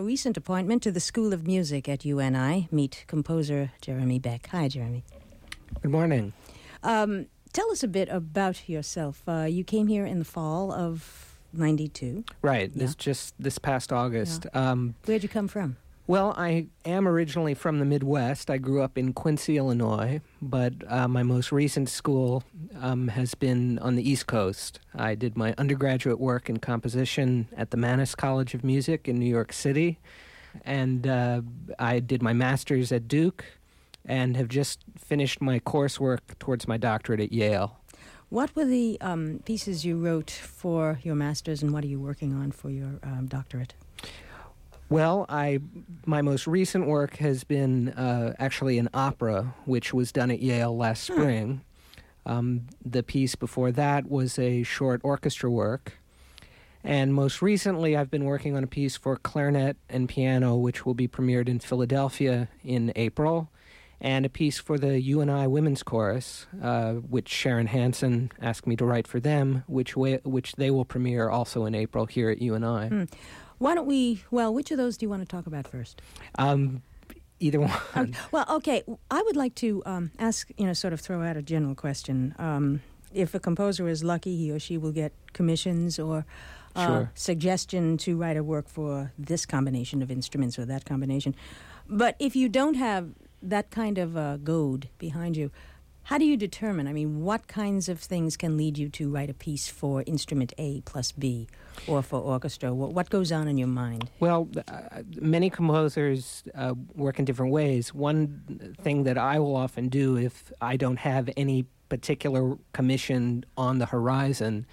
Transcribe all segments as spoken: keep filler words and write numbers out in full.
a recent appointment to the School of Music at U N I. Meet composer Jeremy Beck. Hi, Jeremy. Good morning. Um, tell us a bit about yourself. Uh, you came here in the fall of ninety-two. Right. Yeah. This just this past August. Yeah. Um, Where'd you come from? well, I am originally from the Midwest. I grew up in Quincy, Illinois, but uh, my most recent school um, has been on the East Coast. I did my undergraduate work in composition at the Mannes College of Music in New York City, and uh, I did my master's at Duke, and have just finished my coursework towards my doctorate at Yale. What were the um, pieces you wrote for your master's, and what are you working on for your um, doctorate? Well, I my most recent work has been uh, actually an opera, which was done at Yale last Huh. spring. Um, the piece before that was a short orchestra work. And most recently, I've been working on a piece for clarinet and piano, which will be premiered in Philadelphia in April, and a piece for the U N I Women's Chorus, uh, which Sharon Hansen asked me to write for them, which way, which they will premiere also in April here at U N I. Hmm. Why don't we, well, which of those do you want to talk about first? Um, either one. Okay. Well, okay, I would like to um, ask, you know, sort of throw out a general question. Um, if a composer is lucky, he or she will get commissions or uh, Sure. suggestion to write a work for this combination of instruments or that combination. But if you don't have that kind of uh, goad behind you, how do you determine? I mean, what kinds of things can lead you to write a piece for instrument A plus B or for orchestra? What, what goes on in your mind? Well, uh, many composers uh, work in different ways. One thing that I will often do if I don't have any particular commission on the horizon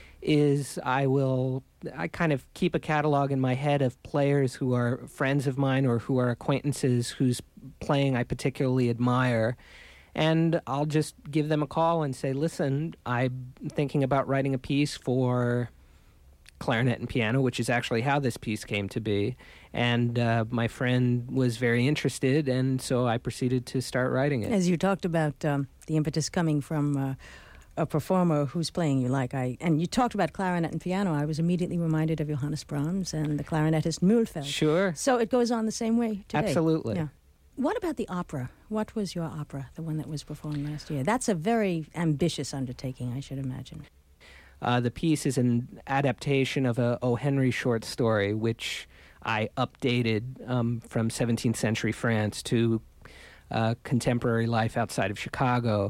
is I will, I kind of keep a catalog in my head of players who are friends of mine or who are acquaintances whose playing I particularly admire. And I'll just give them a call and say, listen, I'm thinking about writing a piece for clarinet and piano, which is actually how this piece came to be. And uh, my friend was very interested, and so I proceeded to start writing it. As you talked about um, the impetus coming from uh, a performer whose playing you like, I and you talked about clarinet and piano, I was immediately reminded of Johannes Brahms and the clarinetist Mühlfeld. Sure. So it goes on the same way today. Absolutely. Yeah. What about the opera? What was your opera, the one that was performed last year? That's a very ambitious undertaking, I should imagine. Uh, the piece is an adaptation of a O. Henry short story, which I updated um, from seventeenth century France to uh, contemporary life outside of Chicago.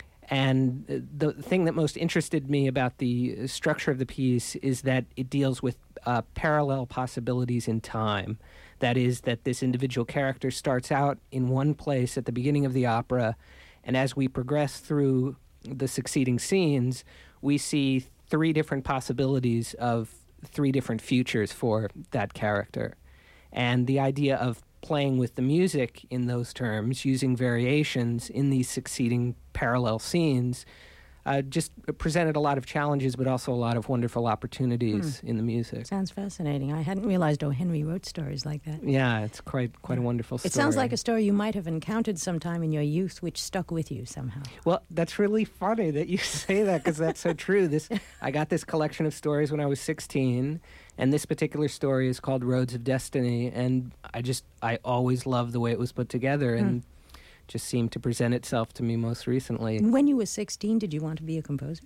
And the thing that most interested me about the structure of the piece is that it deals with uh, parallel possibilities in time. That is, that this individual character starts out in one place at the beginning of the opera, and as we progress through the succeeding scenes, we see three different possibilities of three different futures for that character. And the idea of playing with the music in those terms, using variations in these succeeding parallel scenes, uh, just presented a lot of challenges, but also a lot of wonderful opportunities Hmm. in the music. Sounds fascinating. I hadn't realized O. Henry wrote stories like that. Yeah, it's quite quite a wonderful story. It sounds like a story you might have encountered sometime in your youth, which stuck with you somehow. Well, that's really funny that you say that, because that's so true. This I got this collection of stories when I was sixteen, and this particular story is called Roads of Destiny, and I just, I always loved the way it was put together, and just seemed to present itself to me most recently. When you were sixteen, did you want to be a composer?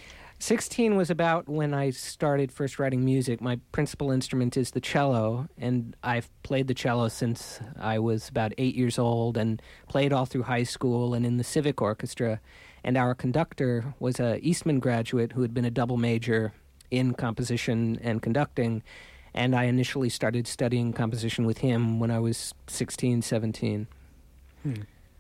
sixteen was about when I started first writing music. My principal instrument is the cello, and I've played the cello since I was about eight years old and played all through high school and in the civic orchestra. And our conductor was a Eastman graduate who had been a double major in composition and conducting, and I initially started studying composition with him when I was sixteen, seventeen. Hmm.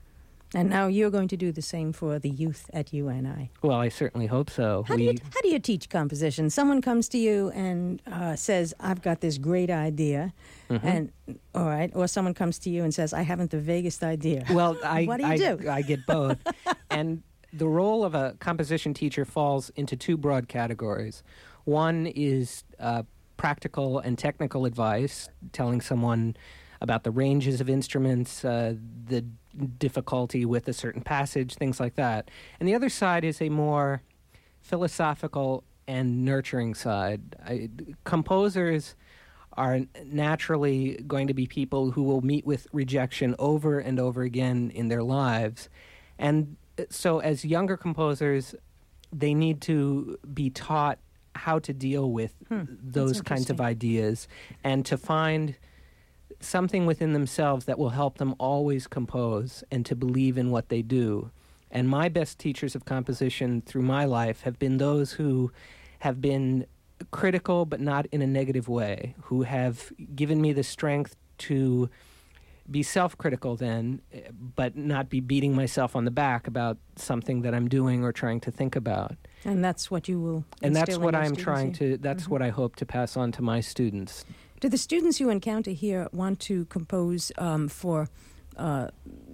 And now you're going to do the same for the youth at U N I. Well, I certainly hope so. How, do, you, how do you teach composition? Someone comes to you and uh, says, I've got this great idea, Mhm. and all right, or someone comes to you and says, I haven't the vaguest idea. Well, I, What do you I, do? I get both. And the role of a composition teacher falls into two broad categories. One is uh, practical and technical advice, telling someone about the ranges of instruments, uh, the difficulty with a certain passage, things like that. And the other side is a more philosophical and nurturing side. I, composers are naturally going to be people who will meet with rejection over and over again in their lives. And so as younger composers, they need to be taught how to deal with Hmm, those kinds of interesting. ideas and to find something within themselves that will help them always compose and to believe in what they do. And my best teachers of composition through my life have been those who have been critical but not in a negative way, who have given me the strength to be self-critical then, eh, but not be beating myself on the back about something that I'm doing or trying to think about. And that's what you will And that's instill in what your I'm students trying here. to, that's Mhm. what I hope to pass on to my students. Do the students you encounter here want to compose um, for, uh,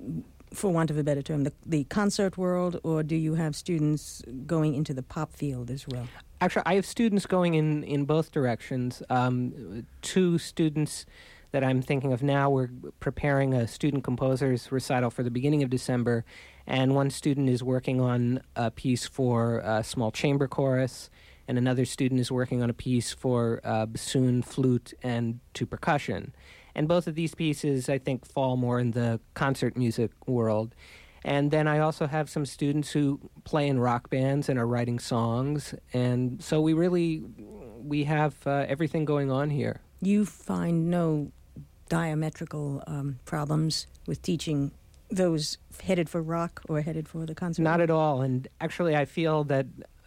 for want of a better term, the, the concert world, or do you have students going into the pop field as well? Actually, I have students going in, in both directions. Um, two students that I'm thinking of now, we're preparing a student composers recital for the beginning of December, and one student is working on a piece for a small chamber chorus, and another student is working on a piece for uh, bassoon, flute, and to percussion. And both of these pieces, I think, fall more in the concert music world. And then I also have some students who play in rock bands and are writing songs. And so we really, we have uh, everything going on here. You find no diametrical um, problems with teaching those headed for rock or headed for the concert? Not at all. And actually, I feel that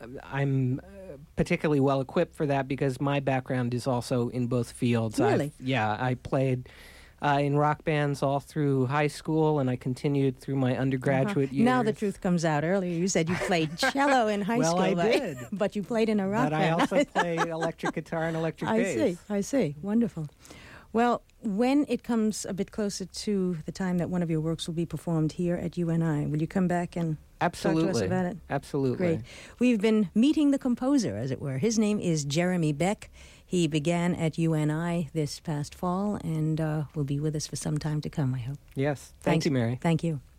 I'm uh, particularly well equipped for that because my background is also in both fields. Really? I've, yeah, I played uh, in rock bands all through high school, and I continued through my undergraduate Uh-huh. years. Now the truth comes out. Earlier you said you played cello in high Well, school. I but- did. But you played in a rock But I band. also play electric guitar and electric I bass. see, I see. Wonderful. Well, when it comes a bit closer to the time that one of your works will be performed here at U N I, will you come back and Absolutely. talk to us about it? Absolutely. Great. We've been meeting the composer, as it were. His name is Jeremy Beck. He began at U N I this past fall and uh, will be with us for some time to come, I hope. Yes. Thank Thanks. you, Mary. Thank you.